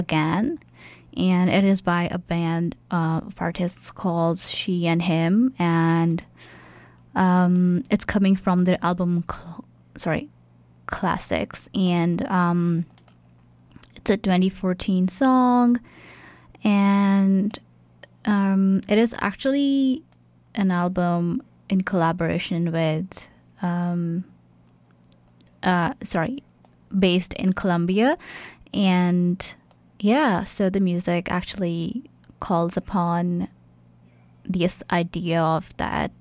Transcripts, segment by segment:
again, and it is by a band of artists called She and Him, and it's coming from their album, Classics, and it's a 2014 song, and it is actually an album in collaboration with, based in Colombia, and yeah, so the music actually calls upon this idea of that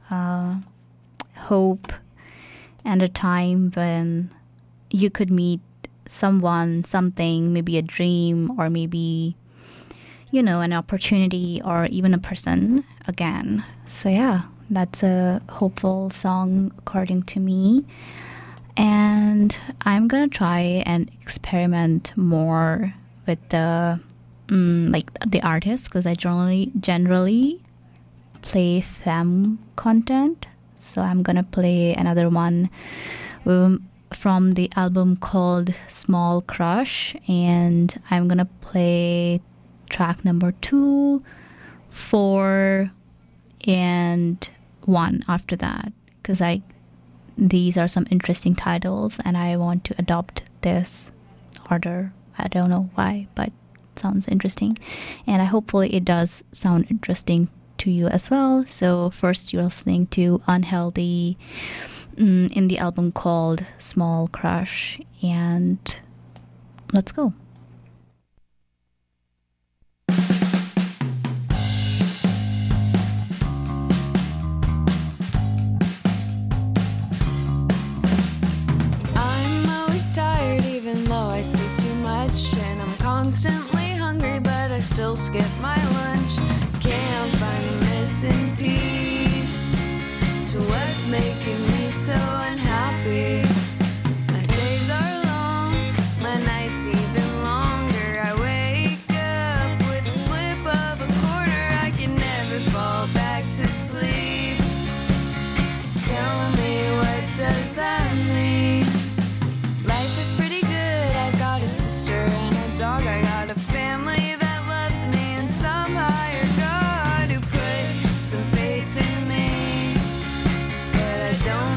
hope and a time when you could meet someone, something, maybe a dream, or maybe, an opportunity, or even a person again. So yeah, that's a hopeful song according to me. And I'm gonna try and experiment more with the the artist, because I generally play femme content. So I'm gonna play another one from the album called Small Crush, and I'm gonna play track number 2, 4, and 1 after that, because these are some interesting titles and I want to adopt this order. I don't know why, but it sounds interesting, and hopefully it does sound interesting to you as well. So first you're listening to Unhealthy in the album called Small Crush, and let's go. I'm always tired even though I sleep too much, and I'm constantly hungry but I still skip my lunch. Can't find a missing piece to what's making me so unhappy. My days are long, my nights even longer. I wake up with the flip of a quarter. I can never fall back to sleep. Tell me, what does that mean? Life is pretty good. I've got a sister and a dog. I got a family that loves me, and some higher God who put some faith in me. But I don't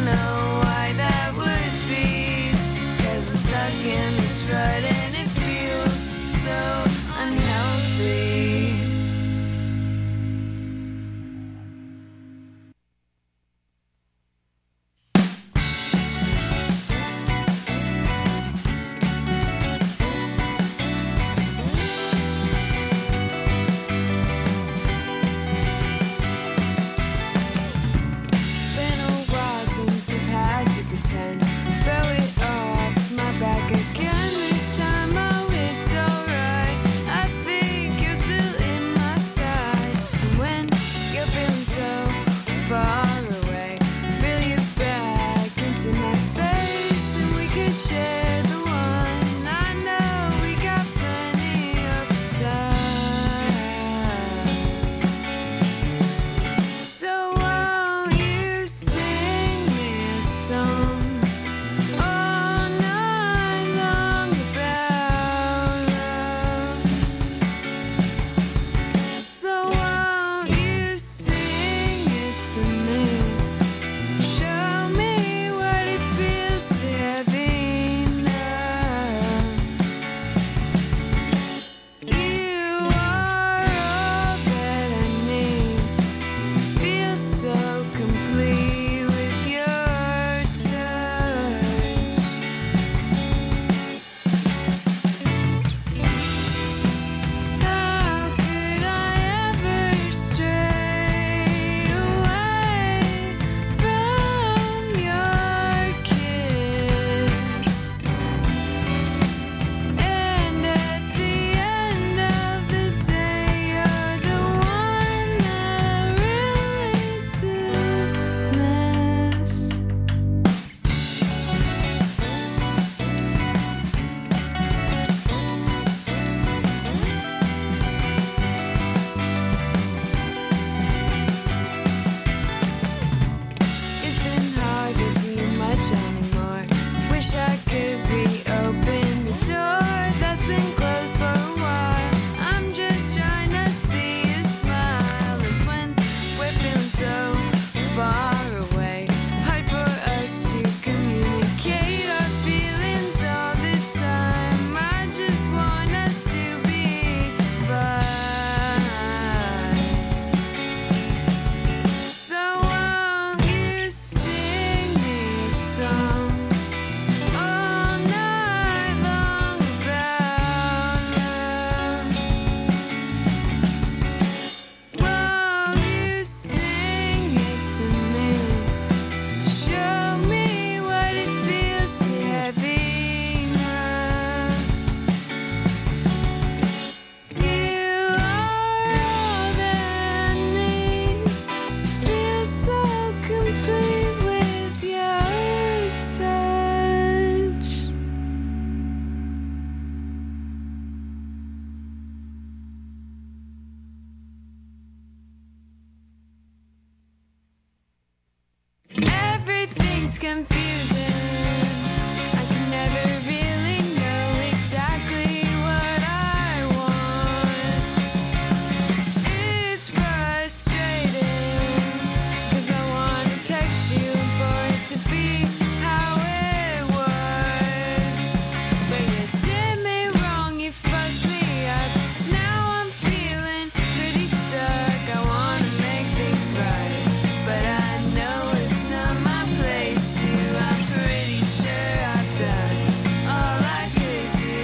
it's confusing. I can never really know exactly what I want. It's frustrating, 'cause I want to text you for it to be how it was. But you did me wrong, you fucked me up. Now I'm feeling pretty stuck. I want to make things right, but I know it's not my place to. I'm pretty sure I've done all I could do.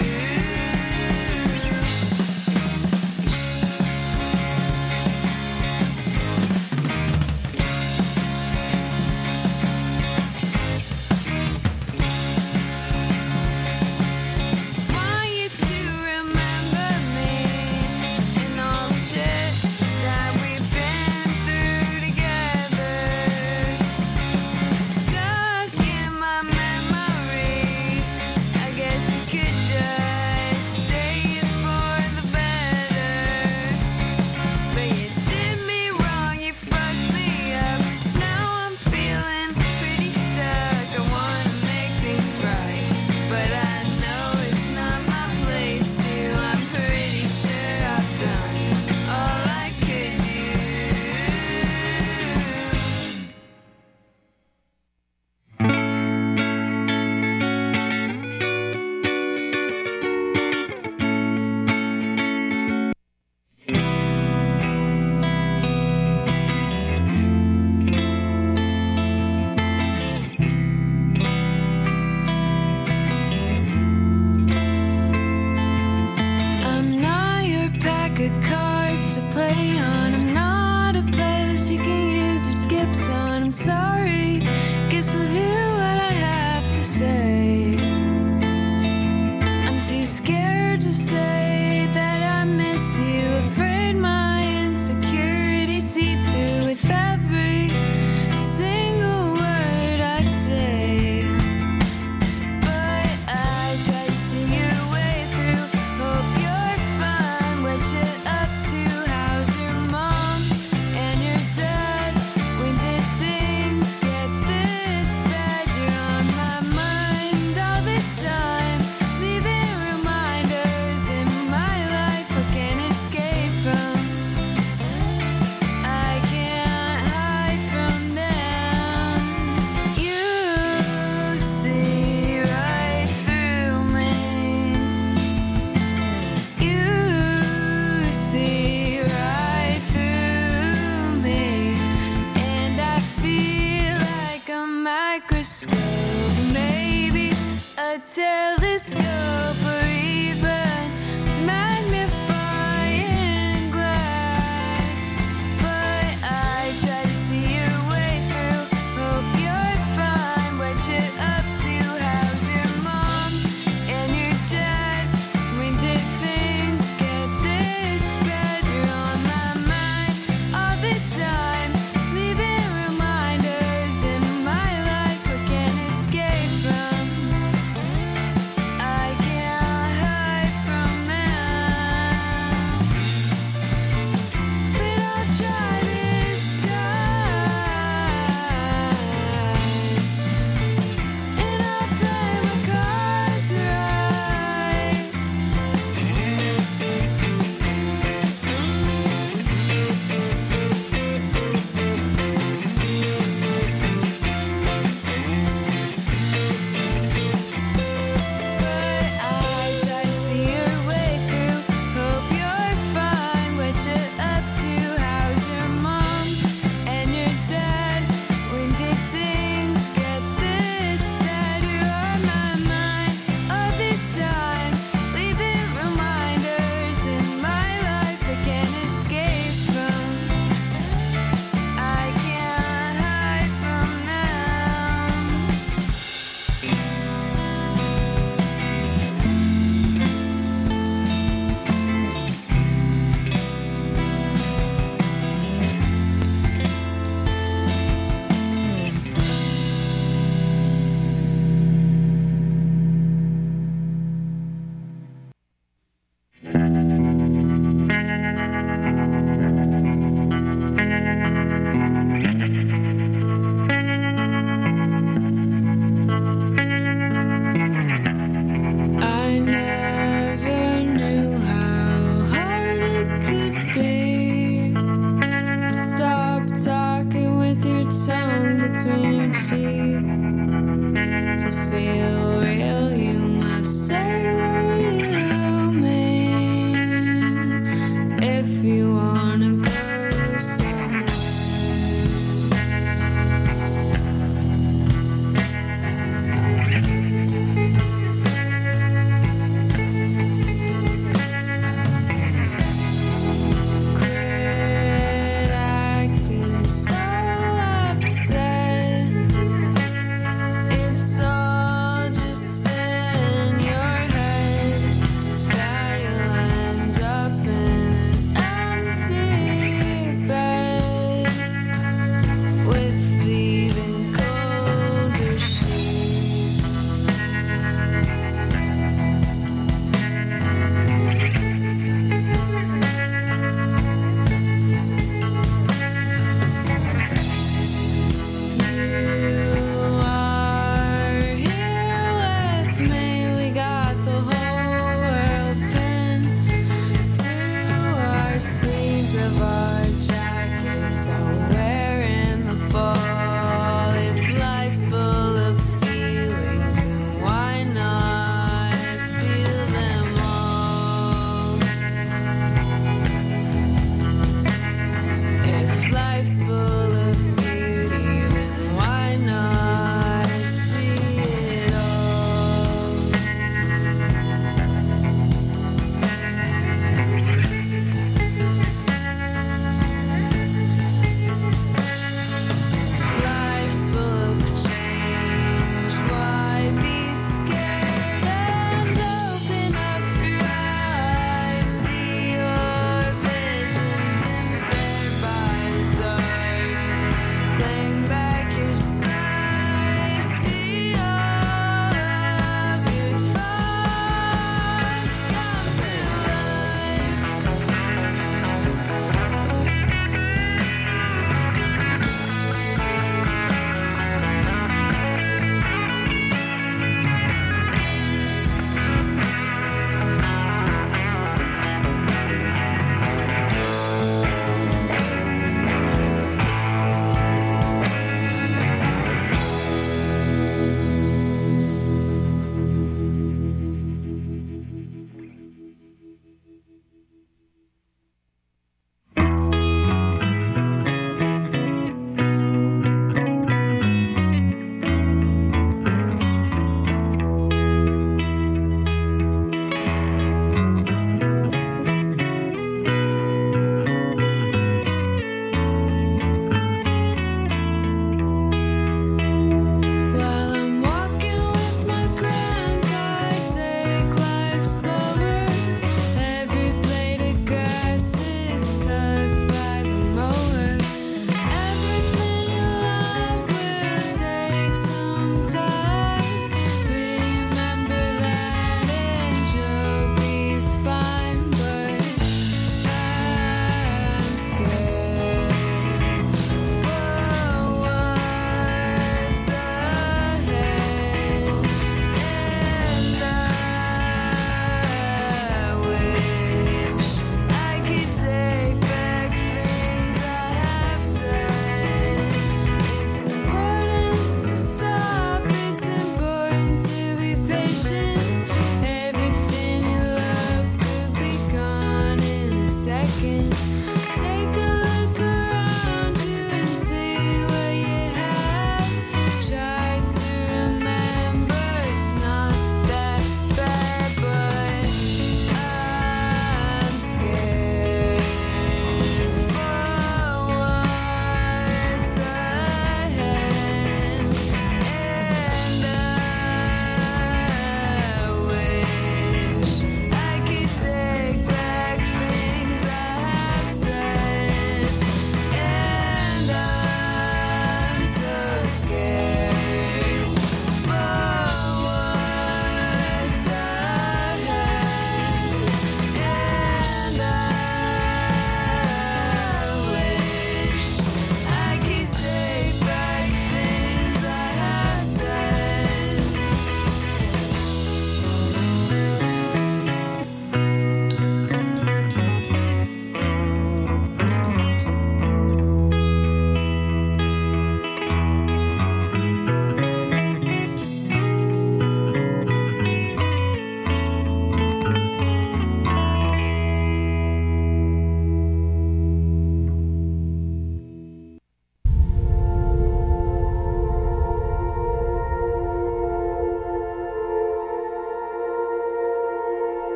Want you to remember me and all the shit that we've been through together. Stuck in my memory. I guess you could just say it's for the better. But you did me wrong, you fucked me up. Now I'm feeling pretty stuck. I wanna make things right, but I know it's not my place to. I'm pretty sure I've done all I could do. I'm not your pack of cards to play on. I'm not a playlist you can use or skip on. I'm sorry, guess you'll hear what I have to say. I'm too scared to say that I miss you. Afraid my insecurities seep through with every single word I say. But I try to see your way through. Hope you're fine. What you up to? How's your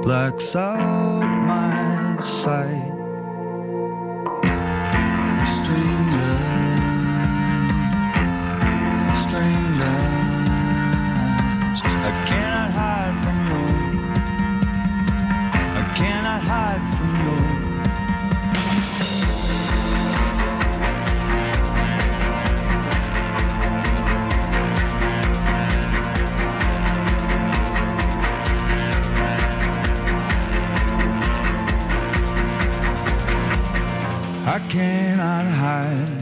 blacks out my sight. Stranger, strangers, I cannot hide from you. I cannot hide from you. I cannot hide.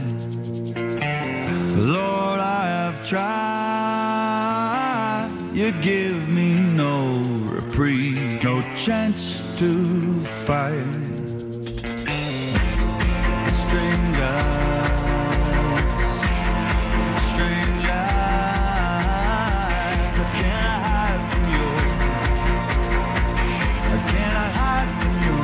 Lord, I have tried. You give me no reprieve, no chance to fight. Strangers, strangers, I cannot hide from you. I cannot hide from you.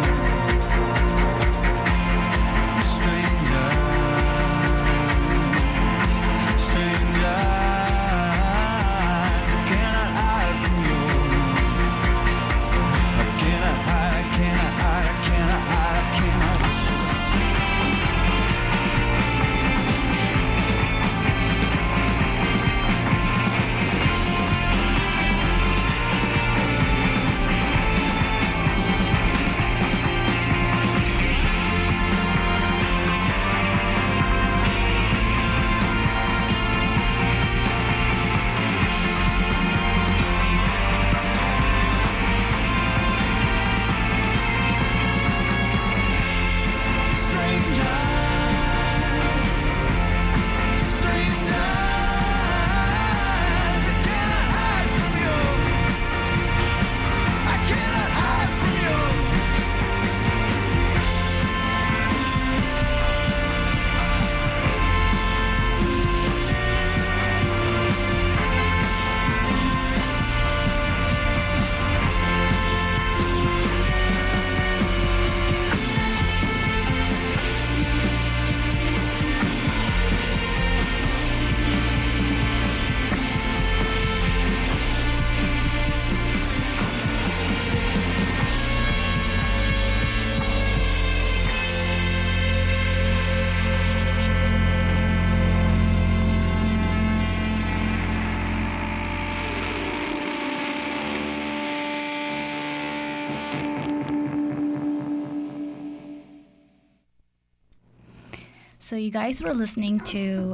So you guys were listening to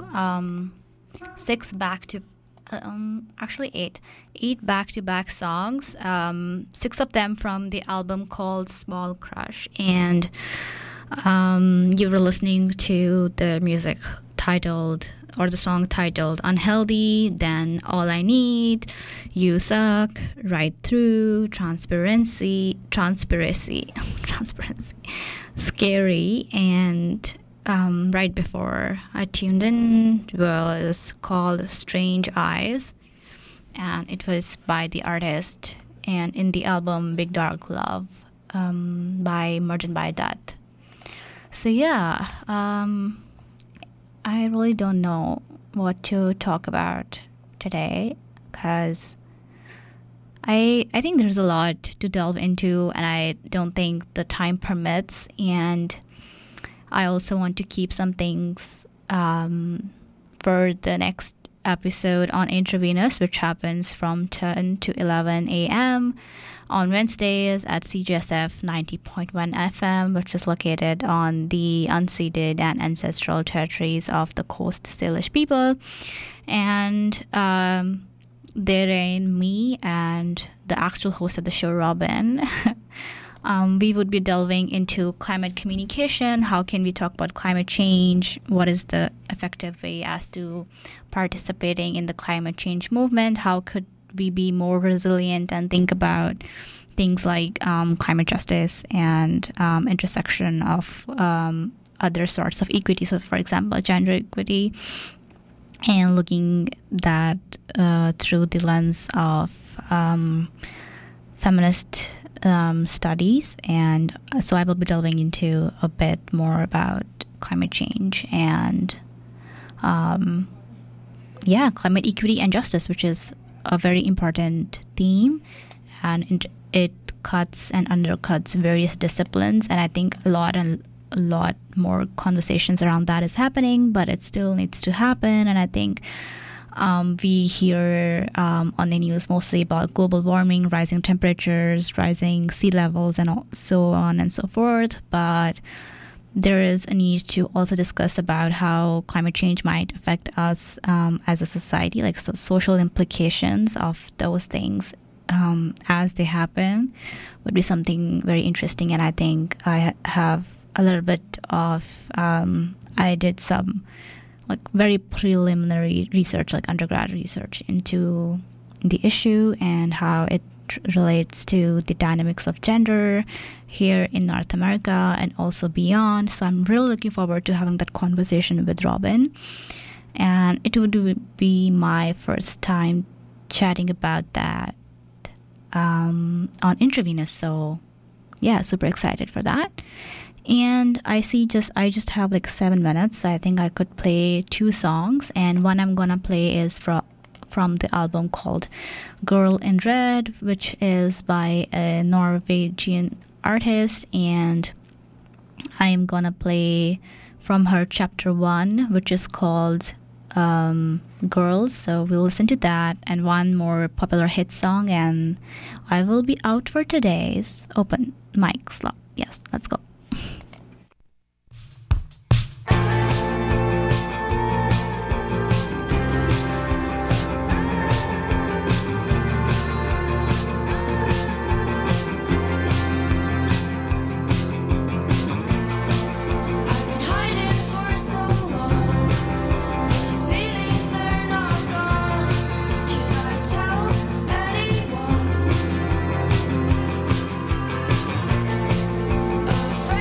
eight back-to-back songs, six of them from the album called Small Crush, and you were listening to the song titled Unhealthy, then All I Need, You Suck, Right Through, Transparency, Scary, and right before I tuned in was called Strange Eyes, and it was by the artist and in the album Big Dark Love by Mergent by Death. So yeah, I really don't know what to talk about today because I think there's a lot to delve into, and I don't think the time permits, and I also want to keep some things for the next episode on Intravenous, which happens from 10 to 11 a.m. on Wednesdays at CGSF 90.1 FM, which is located on the unceded and ancestral territories of the Coast Salish people. And therein, me and the actual host of the show, Robin, we would be delving into climate communication. How can we talk about climate change? What is the effective way as to participating in the climate change movement? How could we be more resilient and think about things like climate justice and intersection of other sorts of equity? So, for example, gender equity, and looking that through the lens of feminist studies. And so I will be delving into a bit more about climate change and climate equity and justice, which is a very important theme, and it cuts and undercuts various disciplines, and I think a lot more conversations around that is happening, but it still needs to happen. And I think we hear on the news mostly about global warming, rising temperatures, rising sea levels, and so on and so forth. But there is a need to also discuss about how climate change might affect us as a society, like so social implications of those things as they happen would be something very interesting. And I think I have a little bit of, I did some like very preliminary research, like undergrad research into the issue and how it relates to the dynamics of gender here in North America and also beyond. So I'm really looking forward to having that conversation with Robin. And it would be my first time chatting about that on Intravenous. So yeah, super excited for that. And I just have like 7 minutes, so I think I could play 2 songs, and one I'm gonna play is from the album called Girl in Red, which is by a Norwegian artist, and I'm gonna play from her chapter 1, which is called Girls. So we'll listen to that and one more popular hit song, and I will be out for today's open mic slot. Yes, let's go. A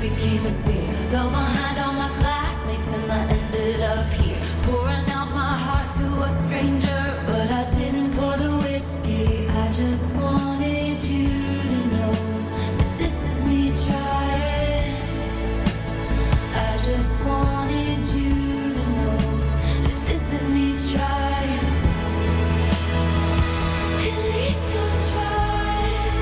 became a sphere. Fell behind all my classmates and I ended up here, pouring out my heart to a stranger. But I didn't pour the whiskey, I just wanted you to know that this is me trying. I just wanted you to know that this is me trying. At least I'm trying.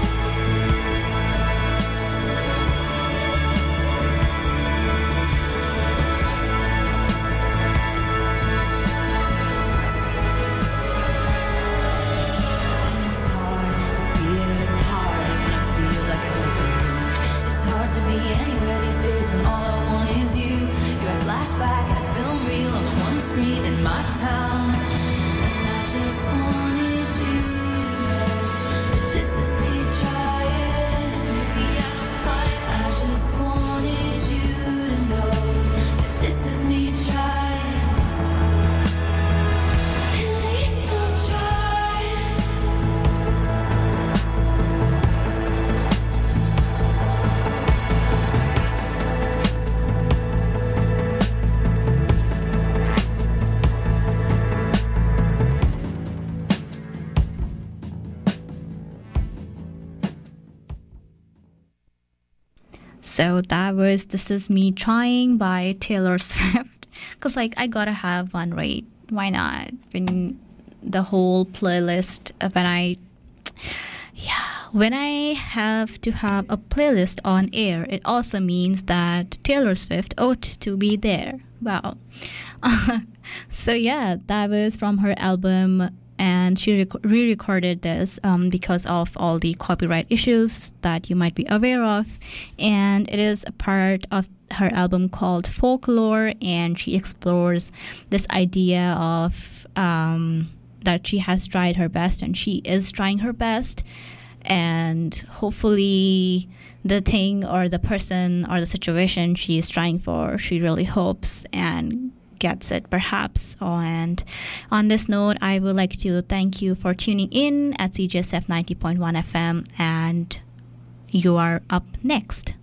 And it's hard to be at a party when I feel like an open wound. It's hard to be anywhere these days when all I want is you. You're a flashback and a film reel on the one screen in my town. And I just wanted you to know that this is me trying. Maybe I'm fine. I just wanted you to know that this is me trying. At least I'm trying. So that was This Is Me Trying by Taylor Swift. Because, like, I gotta have one, right? Why not? When the whole playlist, when I have to have a playlist on air, it also means that Taylor Swift ought to be there. Wow. So, yeah, that was from her album. And she re-recorded this because of all the copyright issues that you might be aware of. And it is a part of her album called Folklore. And she explores this idea of that she has tried her best and she is trying her best. And hopefully the thing or the person or the situation she is trying for, she really hopes and gets it perhaps. And on this note, I would like to thank you for tuning in at CJSF 90.1 FM, and you are up next.